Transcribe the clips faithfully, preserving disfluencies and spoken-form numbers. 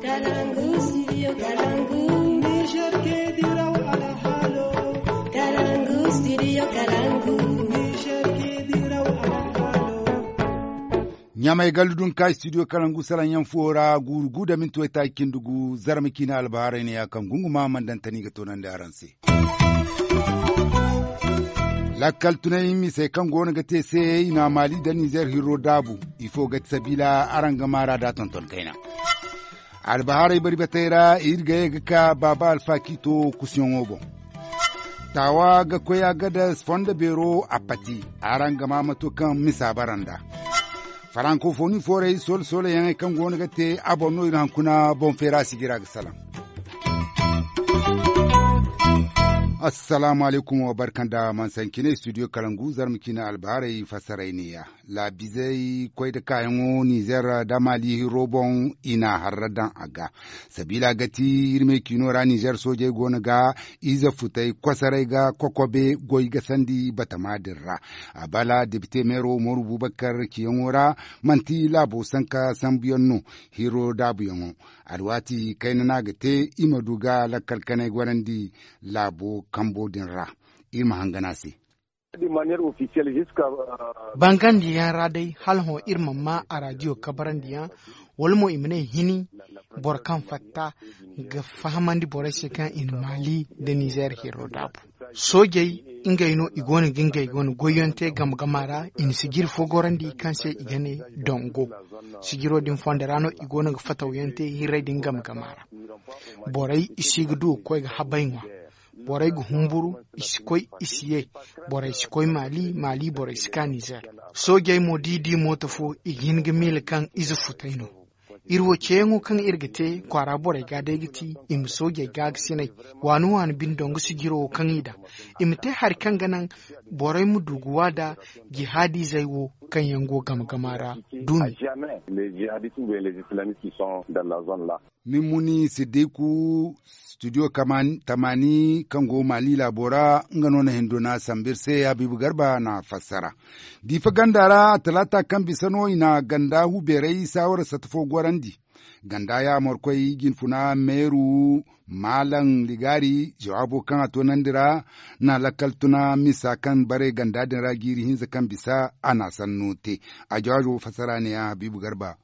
Kalangu, studio Kalangu. Niger ke diraw ala halo. Kalangu, studio Kalangu. Niger ke diraw ala halo. Nyamai galudun kai studio Kalangu salan yan fora gurgu da min tuwata kindugu zarmiki na albahara ne akan gunguma mandantani ga tonan da aranse. Lakkal tunai mi sai kan gona ga te sai na mali da Niger hiro dabu ifo ga sabila aranga mara da tonton kaina. Albahara bari batera irga ga ka baba alfakito kusyon obo. Tawa ga koya ga da fonda bero apati aranga mamato kan misa baranda. Francophonie foray sol sol yang kan gona ga te abono ina kuna bon fera sigira ga salam. Assalamu alaikum wa barkanda man sankine studio Kalangu zarmikina albarai fasarainiya la bizai koi da kayan Niger da Mali robon ina harradan aga sabila gati irme kinora Niger soje gona ga iza futai kwasarai ga kokobe goi ga sandi batamadirra abala deputy mero Moru Bubakar kiyongora manti labo sanka sambiyonno hiro dabuyango alwati kainana gate imaduga la kalkanai gwarandi labo kambodin ra irma hangana se bangandi ya radai halho irma ma a radio kabarandiya walmo imne hini borkan fatta ga fahamandi borase kan in Mali da Niger hero dabu sojai inga ino igoni ginga igoni goyonte gamgamara in sigir fogorandi kanse igane dongo sigiro din fonderano igoni ga fatawiyante hirai din gamgamara borai isigdu ko ga habainwa borai gu humburu isikoi isiye borai isikoi mali mali borai iska Niger sojai modidi motofo igin gmil kan izu futaino irwo cengu kan irgite kwara borai gade giti im sojai gagsinai wanu wan bin dongu sigiro kan ida imte har kan ganan borai mu duguwa da jihadi zaiwo kan yango gamgamara dumi mimuni sidiku studio kaman tamani kango Mali labora ngano na hindona sambir sai Habibu Garba na fassara difa gandara talata kan bisano ina ganda huberei sawar satfo gwarandi ganda ya morkoi ginfuna meru malan ligari jawabo kan atonandira na lakaltuna misa kan bare ganda din ragiri hinza kan bisa ana sannote a jawajo fassara ne ya Habibu Garba.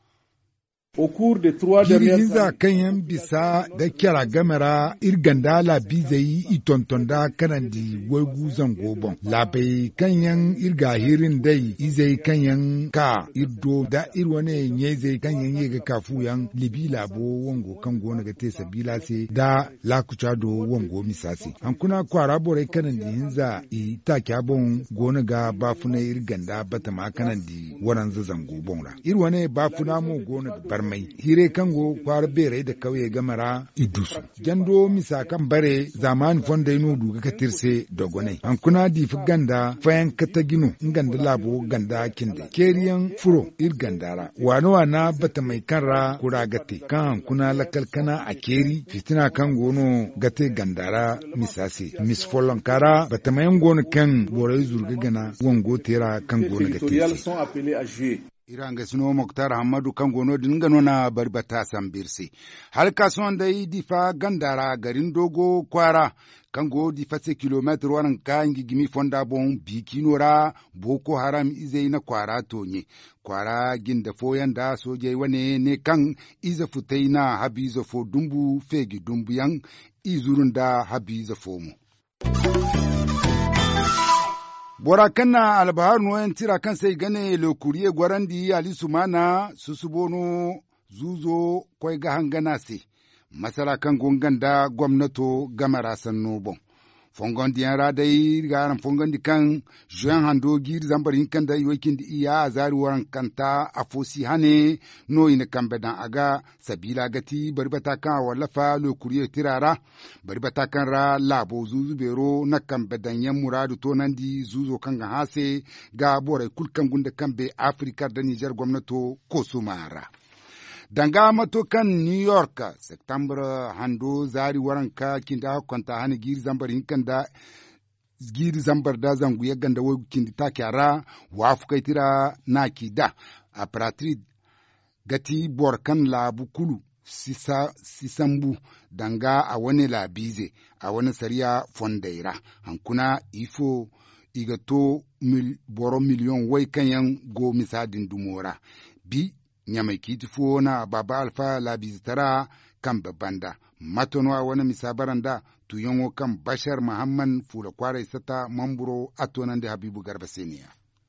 Girihinza kan yan bisa da kyara gamara irganda la bizayi itontonda kanandi wegu zangobon. Labai kan yan irga hirin dai izai kan yan ka irdo da irwane nye zai kan yan yega kafu yan libi labo wango kan gona ga tesa bilase da lakucha do wango misase. An kuna kwara bore kanandi hinza i ta kyabon gona ga bafuna irganda batama kanandi waran zangobon ra. Irwane bafuna mo gona bar mai hire kango kwar bere da kauye gamara idusu jando misa kan bare zaman fonda inu duga katirse dogonai an kuna di ganda fayan katagino nganda labo ganda kinde keriyan furo ir gandara wano wana bata mai kanra kura gate kan kuna lakalkana a keri fitina kan gono gate gandara misase mis folonkara bata mai gono kan borai zurga gana wango tera kan gono gate Iranga sino Moktar Hamadu kan gono dinga nona barbata sambirse. Har kasuwan da yi difa gandara garin dogo kwara kan go difa se kilometer waran kan gigimi fonda bon bikinora Boko Haram izai na kwara tonye. Kwara ginda foyan da soje wane ne kan iza futai na habiza fo dumbu fegi dumbu yang izurun da habiza fomu. Bora kanna albahar noyan tira kan sai gane lokuriye gwarandi ali sumana susubono zuzo kwai ga hangana se masala kan gonganda gwamnato gamara sanno bon fongon diyan radai garan fongon di kan juan hando gir zambarin kan da yokin di iya azari waran kanta afosi hane no ina kambedan aga sabila gati barbata kan wallafa lokuriye tirara barbata kan ra labo zuzu bero na kambedan yan muradu to nan di zuzo kan ga hase ga bore kulkan gunda kan be Afrika da Niger gwamnato ko sumara danga mato kan New York September hando zari waranka kinda kwanta hani giri zambarin kan da giri zambar da zangu ya ganda wai kindi ta kyara wa fukaitira na kida a pratrid gati bor kan labu kulu sisa, sisambu danga a wani labize a wani sariya fondaira hankuna ifo igato mil, boro miliyon wai kanyan go misadin dumora bi nyamai kitifo na baba alfa labize tara kan babanda matono a wani misabaranda tuyongo kan bashar muhammad fula kwarai sata mamburo atonan da habibu garba seniya.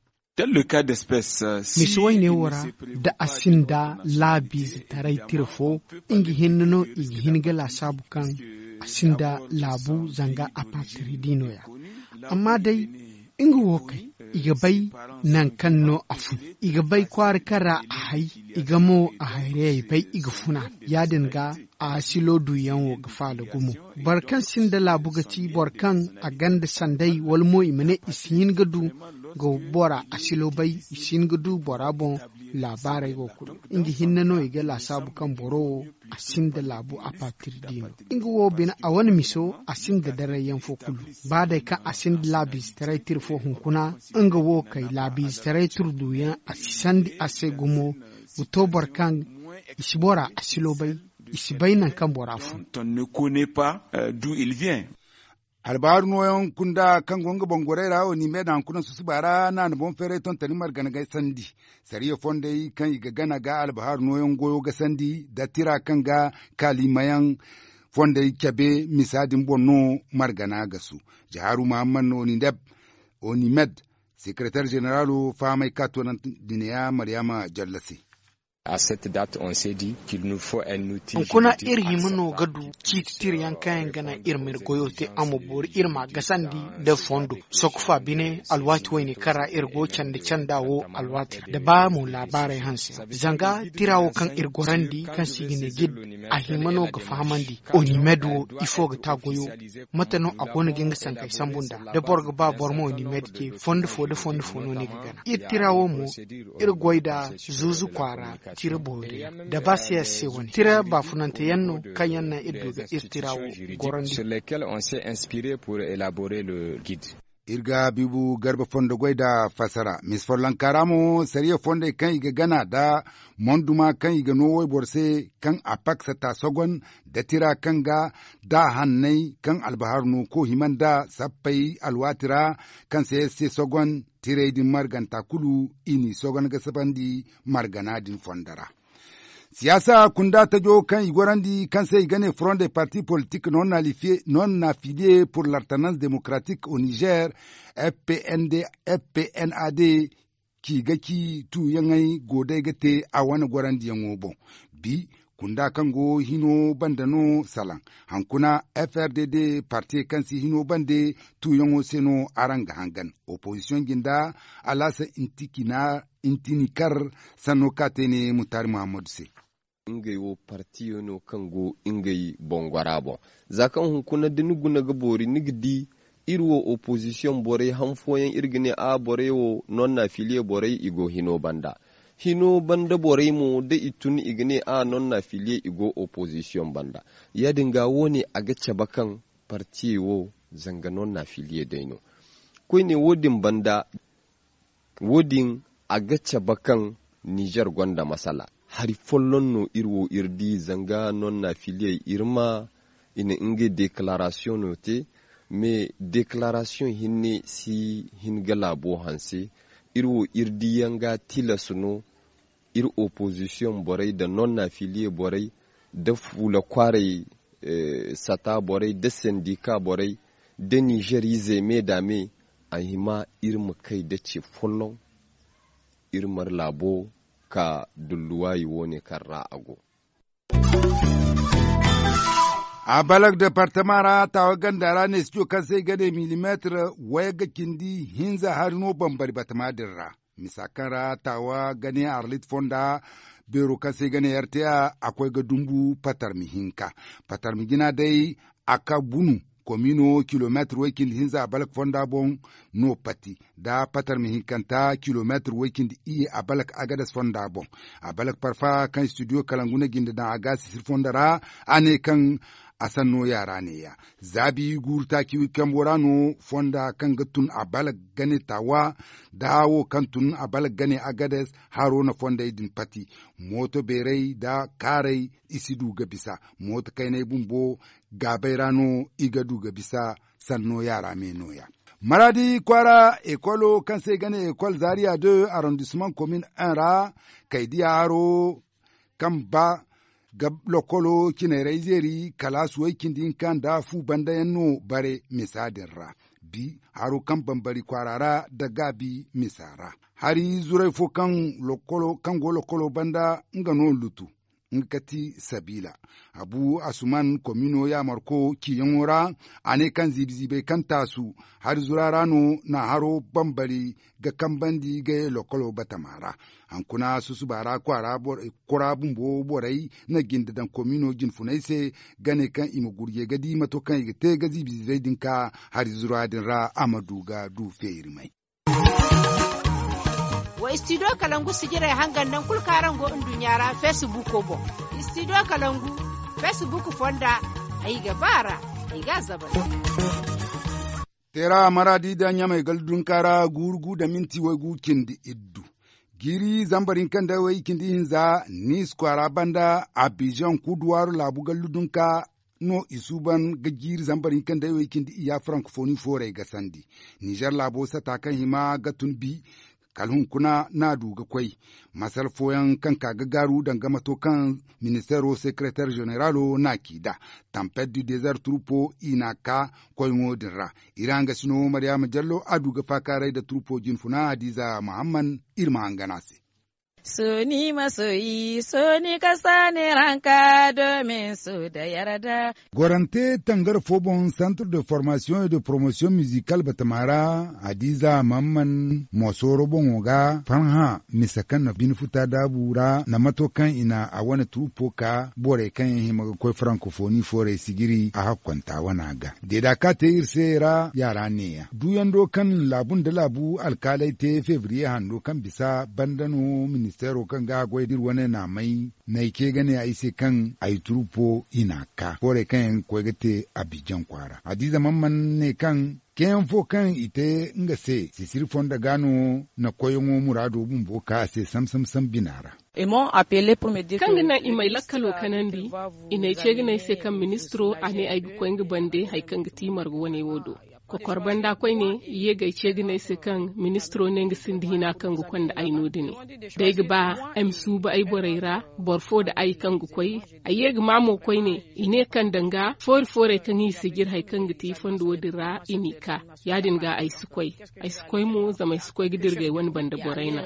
misuwai ne wara da asin da labiz tarai tirfo ingi hinno igi hinga la sabu kan asin da labu zanga apatri dinoya amma dai ingi wokai iga bai nan kanno afu iga bai kwar kara a hai iga mo a haire bai iga funa ya dinga a silo duyan wo gafa da gumu barkan sin da labu gaci barkan a ganda sandai walmo imane isin gadu go bora asilo bai isin gudu bora bon labarai go kudu ingi hinna no iga la sabu kan boro asin da labu a patir dino ingi wo bina a wani miso asin da dare yan fo kulu ba da ka asin labis tarai tirfo hunkuna inga wo kai labis tarai turdu ya asisan di ase gumo buto barkan isibora asilo bai isibai nan kan bora fu on ne connaît pas euh, d'où il vient. albaru noyon kunda kan gonga bongore rawo ni medan kuna susu bara na na bon fere ton tani margana ga sandi sariya fonde kan iga gana ga albaru noyon goyo ga sandi da tira kan ga kalimayan fonde kebe misadin bonno margana ga su jaharu muhammad no ni deb oni med secrétaire général famay katonan dineya maryama jallasi. À cette date, on s'est dit qu'il nous faut un outil. On kuna iri mano gadu citir yankan gana irmir goyote amobor irma gasandi da fondo sokfa bine alwati wani kara irgo cande candawo alwati da ba mu labarai hansi zanga tirawo kan irgorandi kan sigine gid a himano ga fahamandi oni medo ifo ga tagoyo matano agona genga sankai sambunda da borga ba bormo oni medke fondo fodo fondo fono ne gana ir tirawo mu irgoida zuzu kwara tira bori da ba siya se wani tira ba funante yanno kan yanna iddo ga istirawo gorandi sur lesquels on s'est inspiré pour élaborer le guide. irga bibu garba fondo goida fasara mis forlan karamo sariya fonde kan iga gana da monduma kan iga no borse kan apak sata sogon da tira kan ga da hannai kan albaharno ko himanda sappai alwatira kan sai sai sogon tire din marganta kulu ini sogon ga sabandi margana din fondara. Siyasa kunda ta jo kan igorandi kan sai gane front des partis politiques non affiliés non affiliés pour l'alternance démocratique au Niger F P N D F P N A D ki gaki tu yangai gode gate a wani gorandi yango bon bi kunda kango hino bandano salan hankuna F R D D parti kansi hino bande tu yango seno aranga hangan opposition ginda alasa intikina intinikar sanokatene mutar Muhammad se ingay wo parti no kango ingay bongwarabo zakan hunkuna dinugu na gabori nigdi irwo opposition bore hanfoyen irgine a bore wo non affilié bore igo hino banda hino banda bore mo de itun igine a non affilié igo opposition banda ya dinga woni aga cabakan parti wo zanga non affilié daino koine wodin banda wodin aga cabakan Niger gwanda masala hari follon no irwo irdi zanga non affilié irma ina inge déclaration noté mais déclaration hinne si hingala bo hanse irwo irdi yanga tilasuno ir opposition borai da non affilié borai da fula kware eh, sata borai da syndicat borai da nigerize me dame ahima irma kai da ce follon irmar labo ka dulluwayi wone karra ago. A balag departamara ta gandara ne su kan sai gane milimeter waya ga kindi hinza har no bambari batamadirra. Misakara tawa gane Arlit Fonda bero kan sai gane yartiya akwai ga dumbu patar mihinka. Patar migina dai aka bunu komino kilometer wakin hinza a balak fonda bon no pati da patar mihinkanta kilometer wakin iye a balak agadas fonda bon a balak parfa kan studio kalanguna ginda da agasi sir fondara ane kan a sanno yara ne ya zabi gurta kiwi kamborano fonda kan gatun a balag gane tawa dawo kan tun a balag gane agades haro na fonda idin pati moto berai da karai isidu ga bisa moto kai ne bumbo gabai rano igadu ga bisa sanno yara me noya. Maradi kwara ekolo kan sai gane ekol Zaria de arrondissement commune un ra kaidi haro kan ba gab lokolo kinere zeri kala suwai kindin kan da fu banda yanno bare misadin ra bi haro kan bambari kwarara da gabi misara hari zurai fo kan lokolo kan go lokolo banda ngano lutu nkati sabila abu asuman komino ya marko kiyangora ane kan zibzibe kan tasu har zurarano na haro bambari ga kambandi ga lokolo batamara an kuna susu bara kwara bor kora bumbo borai na ginda dan komino jin funaise gane kan imugurye gadi mato kan te ga zibzibe dinka har zuradin ra amadu ga du feirmai wa studio kalangu sigira hangan nan kulkaran go dunyara facebook ko bo studio kalangu facebook fonda ai gabara ai gazaba tera maradi da nyama galdun kara gurgu da minti wagu kindi iddu giri zambarin kan da wai kindi hinza ni squara banda abijan kudwaru labu galludunka no isuban ga giri zambarin kan da wai kindi iya francophonie fore ga sandi niger labo sata kan hima ga tunbi kalhun kuna na duga kwai masal foyan kan kaga garu dangama to kan ministero secrétaire généralo na kida tempête du désert troupeau inaka koymo dirra iranga sino maryam jallo aduga fakarai da troupeau jinfuna hadiza muhammad irma anganase Suni masoyi, suni kasa ne ranka domin su da yarda. Gorante tangar fobon Centre de formation et de promotion musicale Batamara, Hadiza Mamman Mosoro Bongoga, Fanha Misakan na Binfuta Dabura, na matokan ina a wani trupo ka bore kan hima koi francophonie fore sigiri a hakwanta wanaga. Deda ka te irsera yara ne ya. Duyando kan labun da labu alkalai te fevrier hando kan bisa bandano ministero kan ga gwaidir wani na mai na ike gane a ise kan a yi turupo ina ka kore kan kwegete abijan kwara hadiza mamman ne kan ken fo kan ite nga se sisir fonda gano na koyongo murado bumbo ka se sam sam sam binara kan gina imai lakalo kanandi ina ce gina se kan ministro ane ai kwengi bande haikan giti margo wane wodo kokor banda kwai ne iye gaice gina se kan ministro ne ngi sindina kan gu kwanda ai nodine dai ba am su ba ai boraira borfo da ai kan gu kwai aye ga mamo kwai ne ine kan danga for fore kan yi sigir hai kan giti fondo wodira inika yadin ga ai su kwai ai su kwai mu zama su kwai gidirgai wani banda boraina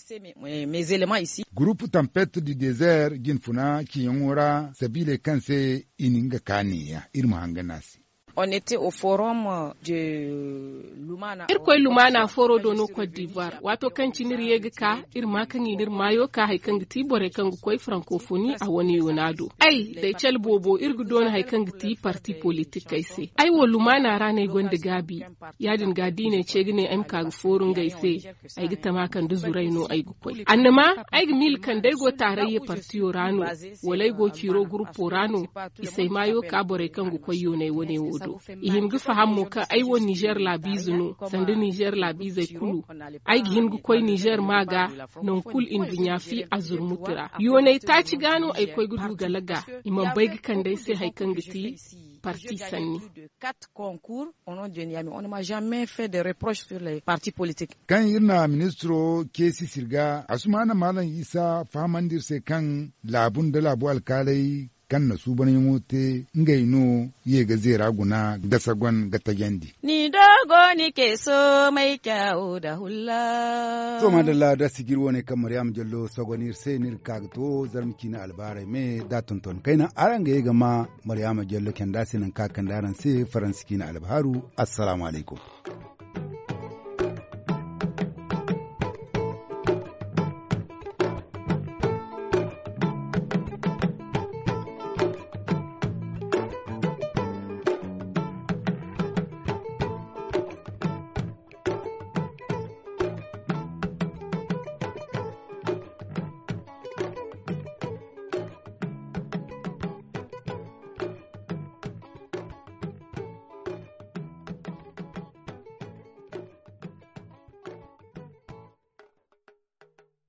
groupe tempête du désert ginfuna kiyongora sabile kanse ininga kaniya irma hanganasi. On était au forum de Lumana. Irkoy Lumana foro dono Côte d'Ivoire. Wato kan cinir yega ka irma kan yinir mayo ka hay kan giti bore kan koy francophonie a woni yonado. Ai da cel bobo irgu don hay kan giti parti politique kai se. Ai wo Lumana rane gonde gabi. Yadin gadi ne cegne am ka forun gaise. Ai gita ma kan duzurai no ai koy. Annama ai mil kan dai go tarayye parti rano. Walai go kiro grupo rano. Isai mayo ka bore kan koy yone woni wo. ihim gu fahammo ka ai wo Niger la bizuno sande Niger la bizai kulu ai gihim gu koy Niger maga non kul in dunya fi azur mutira yone ta ci gano ai koy gudu galaga imam bai kan dai sai haikan giti parti sanni quatre concours au nom de Niamey on ne m'a jamais fait de reproches sur les partis politiques kan yirna ministro kesi sirga asumana malam Isa fahamandir sai kan labun da labu alkalai kan na su bane mote ngai no ye ga zera guna da sagwan ga tagendi ni dogo ni ke so mai kyau da hulla to madalla da sigir wone kan Maryam Jallo sagonir sai nir kagto zarmki na albare me da tonton kaina aranga ye ga ma Maryam Jallo kan da sinan kakan daran sai faranski na albaru assalamu alaikum